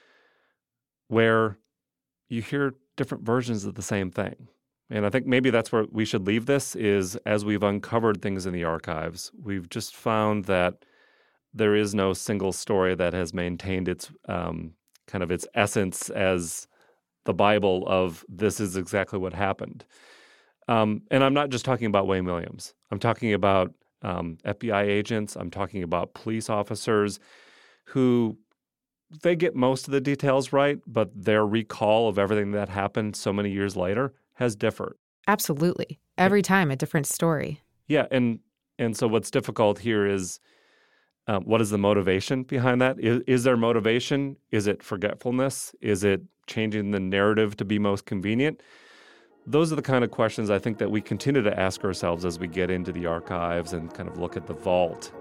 where you hear different versions of the same thing. And I think maybe that's where we should leave this, is as we've uncovered things in the archives, we've just found that there is no single story that has maintained its um, kind of its essence as the Bible of this is exactly what happened. Um, and I'm not just talking about Wayne Williams. I'm talking about um, F B I agents. I'm talking about police officers who, they get most of the details right, but their recall of everything that happened so many years later has differed. Absolutely. Every time a different story. Yeah, and and so what's difficult here is, Um, what is the motivation behind that? Is, is there motivation? Is it forgetfulness? Is it changing the narrative to be most convenient? Those are the kind of questions I think that we continue to ask ourselves as we get into the archives and kind of look at the vault.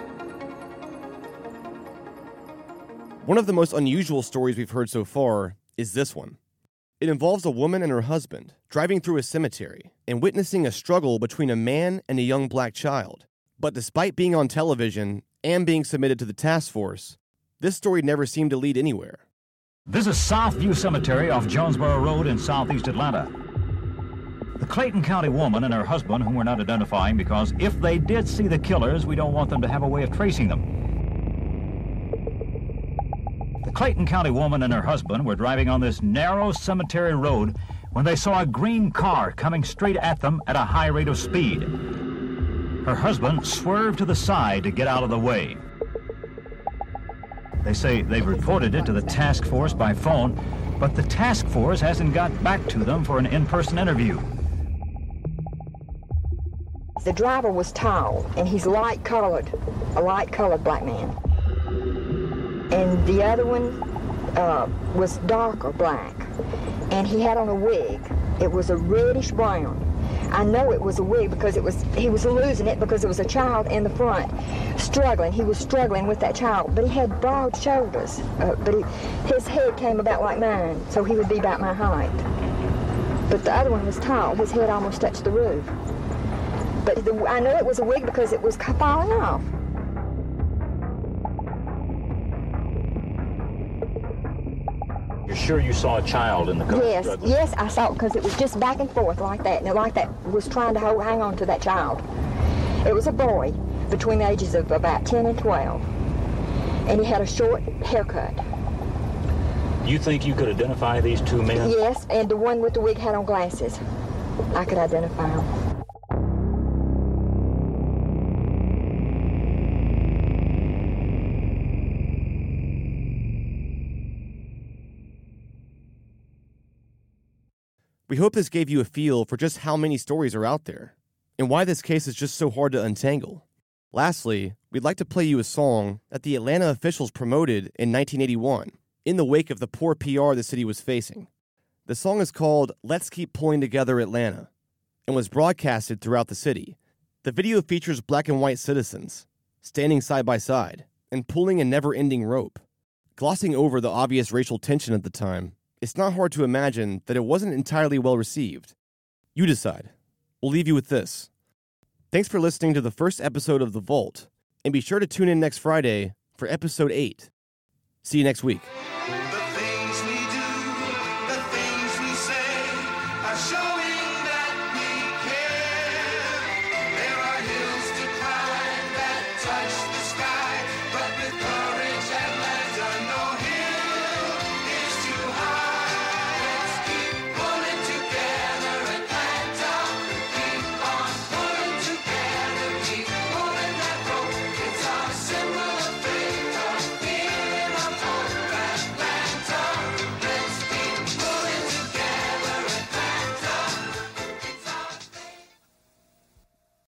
One of the most unusual stories we've heard so far is this one. It involves a woman and her husband driving through a cemetery and witnessing a struggle between a man and a young black child. But despite being on television and being submitted to the task force, this story never seemed to lead anywhere. This is Southview Cemetery off Jonesboro Road in southeast Atlanta. The Clayton County woman and her husband, whom we're not identifying because if they did see the killers, we don't want them to have a way of tracing them. The Clayton County woman and her husband were driving on this narrow cemetery road when they saw a green car coming straight at them at a high rate of speed. Her husband swerved to the side to get out of the way. They say they've reported it to the task force by phone, but the task force hasn't got back to them for an in-person interview. The driver was tall, and he's light-colored, a light-colored black man. And the other one uh, was darker black, and he had on a wig. It was a reddish brown. I know it was a wig because it was he was losing it because there was a child in the front struggling. He was struggling with that child, but he had broad shoulders. Uh, but he, his head came about like mine, so he would be about my height. But the other one was tall. His head almost touched the roof. But the, I know it was a wig because it was falling off. You're sure you saw a child in the car? Yes, yes, I saw it because it was just back and forth like that, and it like that was trying to hold, hang on to that child. It was a boy between the ages of about ten and twelve, and he had a short haircut. You think you could identify these two men? Yes, and the one with the wig had on glasses. I could identify him. We hope this gave you a feel for just how many stories are out there, and why this case is just so hard to untangle. Lastly, we'd like to play you a song that the Atlanta officials promoted in nineteen eighty-one, in the wake of the poor P R the city was facing. The song is called Let's Keep Pulling Together Atlanta, and was broadcasted throughout the city. The video features black and white citizens, standing side by side, and pulling a never-ending rope. Glossing over the obvious racial tension at the time, it's not hard to imagine that it wasn't entirely well received. You decide. We'll leave you with this. Thanks for listening to the first episode of The Vault, and be sure to tune in next Friday for episode eight. See you next week.